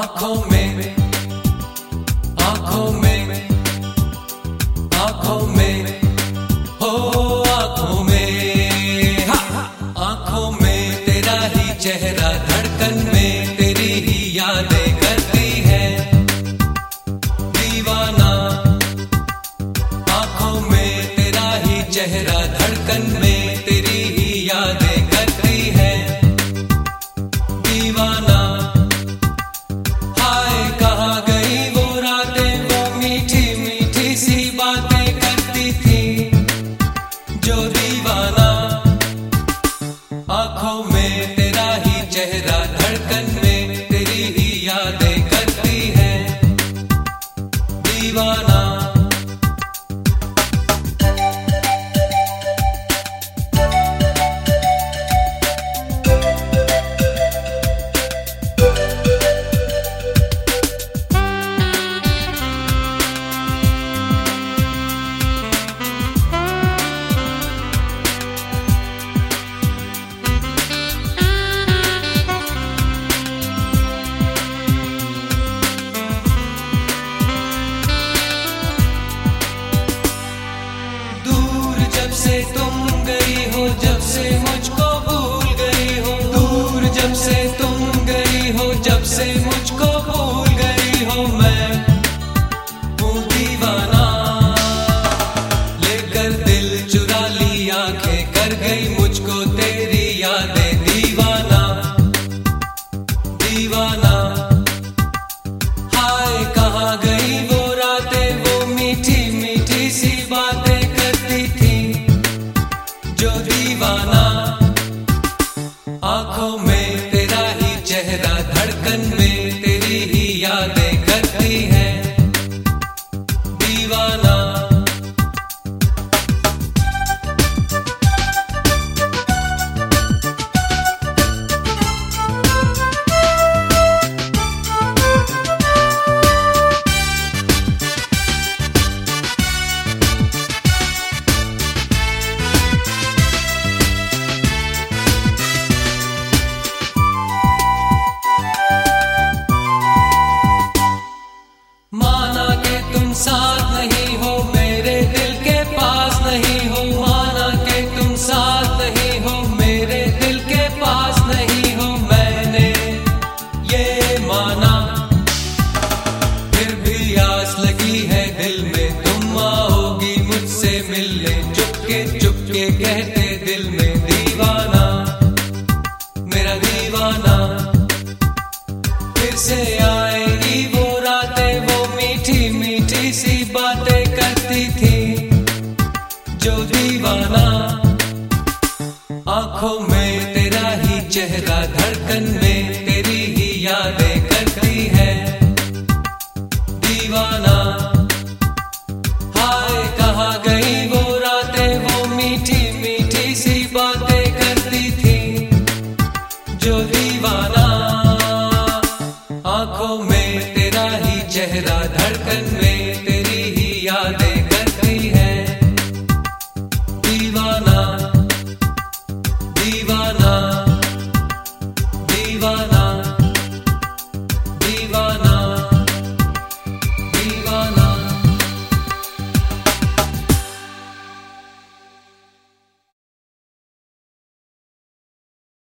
आँखों में, आँखों में, आँखों में, हो आँखों में, आँखों में तेरा ही चेहरा, धड़कन में तेरी ही यादें करती है दीवाना। आँखों में तेरा ही चेहरा, धड़कन में तेरी ही यादें करती है दीवाना। हाय कहाँ गई वो रातें, वो मीठी मीठी सी बातें करती थी जो दीवाना। आँखों में तेरा ही चेहरा, धड़कन में तेरी ही यादें करती है दीवाना। जब से तुम गई हो, जब से मुझको भूल गई हो, दूर जब से तुम गई हो, जब से मुझको भूल गई हो, मैं हूँ दीवाना। लेकर दिल चुरा ली आंखें, कर गई मुझको तेरी यादें दीवाना, दीवाना। हाय कहाँ गई वो रातें, वो मीठी मीठी सी बातें करती थी जो दीवाना। आँखों में तेरा ही चेहरा, धड़कन में तेरी ही यादें करती है दीवाना। माना के तुम साथ नहीं हो, मेरे दिल के पास नहीं हो, माना के तुम साथ नहीं हो, मेरे दिल के पास नहीं हो, मैंने ये माना। फिर भी आस लगी है दिल में, तुम आओगी मुझसे मिलने, चुपके चुपके कहते दिल में दीवाना, मेरा दीवाना। फिर से आएगी वो रातें, वो मीठी मीठी सी बातें करती थी जो दीवाना। आँखों में तेरा ही चेहरा, धड़कन में तेरी ही यादें करती है दीवाना। हाय कहाँ गई वो रातें, वो मीठी मीठी सी बातें करती थी जो दीवाना। आँखों में तेरा ही चेहरा, धड़कन में तेरी ही यादें